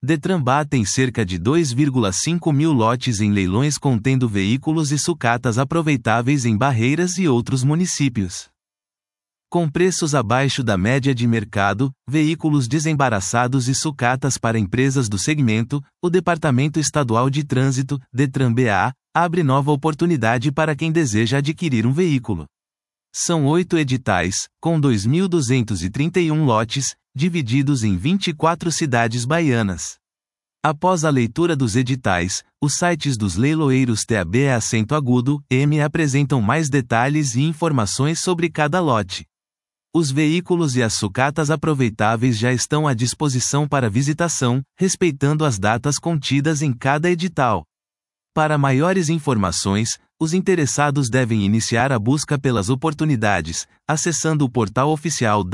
Detran tem cerca de 2,5 mil lotes em leilões contendo veículos e sucatas aproveitáveis em Barreiras e outros municípios. Com preços abaixo da média de mercado, veículos desembaraçados e sucatas para empresas do segmento, o Departamento Estadual de Trânsito, Detran-BA, abre nova oportunidade para quem deseja adquirir um veículo. São 8 editais, com 2.231 lotes, divididos em 24 cidades baianas. Após a leitura dos editais, os sites dos leiloeiros TAB apresentam mais detalhes e informações sobre cada lote. Os veículos e as sucatas aproveitáveis já estão à disposição para visitação, respeitando as datas contidas em cada edital. Para maiores informações, os interessados devem iniciar a busca pelas oportunidades, acessando o portal oficial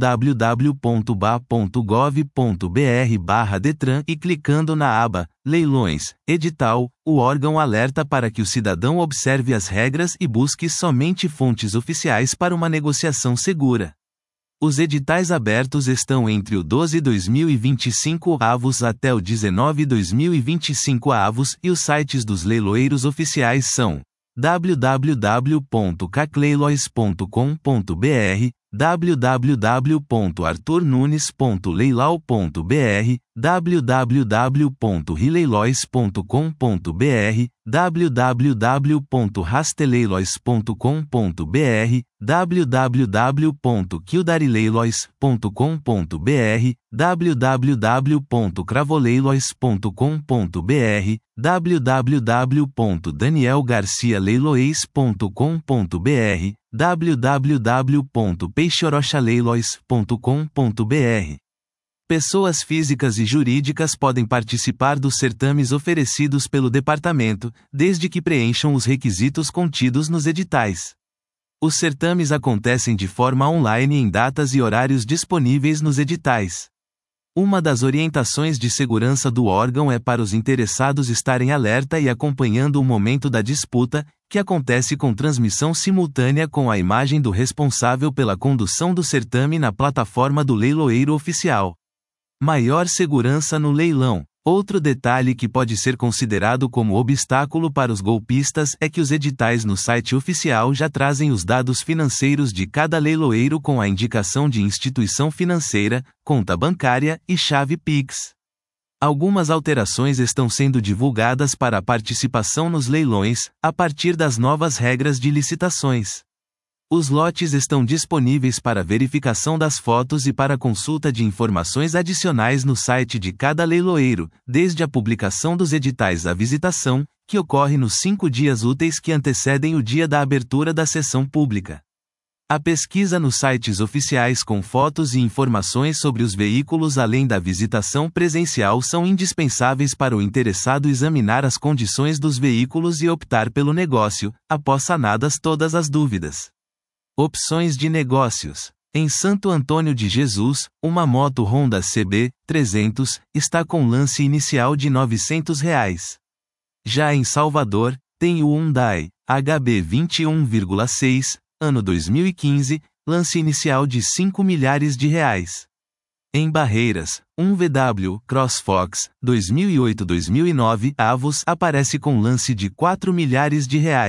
www.ba.gov.br/Detran e clicando na aba Leilões, Edital. O órgão alerta para que o cidadão observe as regras e busque somente fontes oficiais para uma negociação segura. Os editais abertos estão entre o 12/2025 até o 19/2025 e os sites dos leiloeiros oficiais são www.cacleilois.com.br, www.arturnunes.leilau.br, www.rileilois.com.br, www.rasteleilois.com.br, www.quildarileilois.com.br, www.cravoleilois.com.br, www.danielgarcialeilois.com.br, www.peixorochaleilois.com.br. Pessoas físicas e jurídicas podem participar dos certames oferecidos pelo departamento, desde que preencham os requisitos contidos nos editais. Os certames acontecem de forma online em datas e horários disponíveis nos editais. Uma das orientações de segurança do órgão é para os interessados estarem alerta e acompanhando o momento da disputa, que acontece com transmissão simultânea com a imagem do responsável pela condução do certame na plataforma do leiloeiro oficial. Maior segurança no leilão. Outro detalhe que pode ser considerado como obstáculo para os golpistas é que os editais no site oficial já trazem os dados financeiros de cada leiloeiro com a indicação de instituição financeira, conta bancária e chave Pix. Algumas alterações estão sendo divulgadas para a participação nos leilões, a partir das novas regras de licitações. Os lotes estão disponíveis para verificação das fotos e para consulta de informações adicionais no site de cada leiloeiro, desde a publicação dos editais à visitação, que ocorre nos 5 dias úteis que antecedem o dia da abertura da sessão pública. A pesquisa nos sites oficiais com fotos e informações sobre os veículos além da visitação presencial são indispensáveis para o interessado examinar as condições dos veículos e optar pelo negócio, após sanadas todas as dúvidas. Opções de negócios. Em Santo Antônio de Jesus, uma moto Honda CB 300 está com lance inicial de R$ 900. Já em Salvador, tem o Hyundai HB 21,6, ano 2015, lance inicial de R$ 5 milhares. Em Barreiras, um VW CrossFox 2008-2009 Avos aparece com lance de R$ 4 milhares.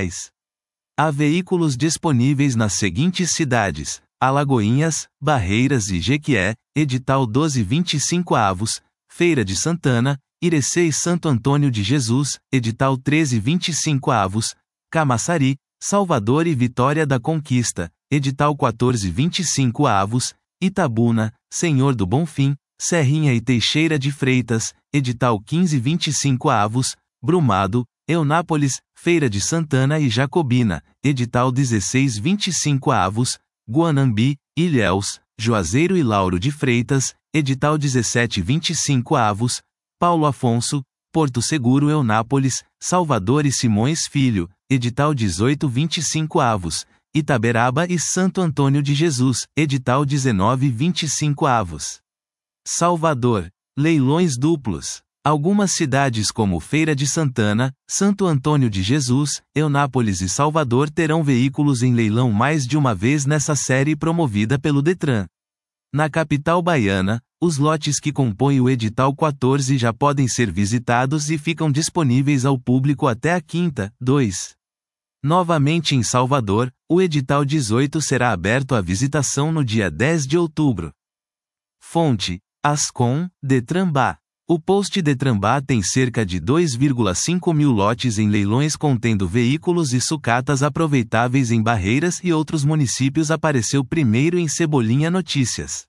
Há veículos disponíveis nas seguintes cidades: Alagoinhas, Barreiras e Jequié, edital 1225 Avos, Feira de Santana, Irecê e Santo Antônio de Jesus, edital 1325 Avos, Camaçari, Salvador e Vitória da Conquista, edital 1425 Avos, Itabuna, Senhor do Bonfim, Serrinha e Teixeira de Freitas, edital 1525 Avos, Brumado, Eunápolis, Feira de Santana e Jacobina, edital 1625 Avos, Guanambi, Ilhéus, Juazeiro e Lauro de Freitas, edital 1725 Avos, Paulo Afonso, Porto Seguro Eunápolis, Salvador e Simões Filho, edital 1825 Avos, Itaberaba e Santo Antônio de Jesus, edital 1925 Avos. Salvador. Leilões duplos. Algumas cidades como Feira de Santana, Santo Antônio de Jesus, Eunápolis e Salvador terão veículos em leilão mais de uma vez nessa série promovida pelo Detran. Na capital baiana, Os lotes que compõem o edital 14 já podem ser visitados e ficam disponíveis ao público até a quinta, 2. Novamente em Salvador, o edital 18 será aberto à visitação no dia 10 de outubro. Fonte: Ascom, Detran-Bá. O post Detran-Bá tem cerca de 2,5 mil lotes em leilões contendo veículos e sucatas aproveitáveis em Barreiras e outros municípios. Apareceu primeiro em Cebolinha Notícias.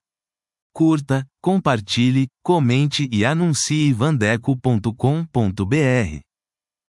Curta, compartilhe, comente e anuncie vandeco.com.br.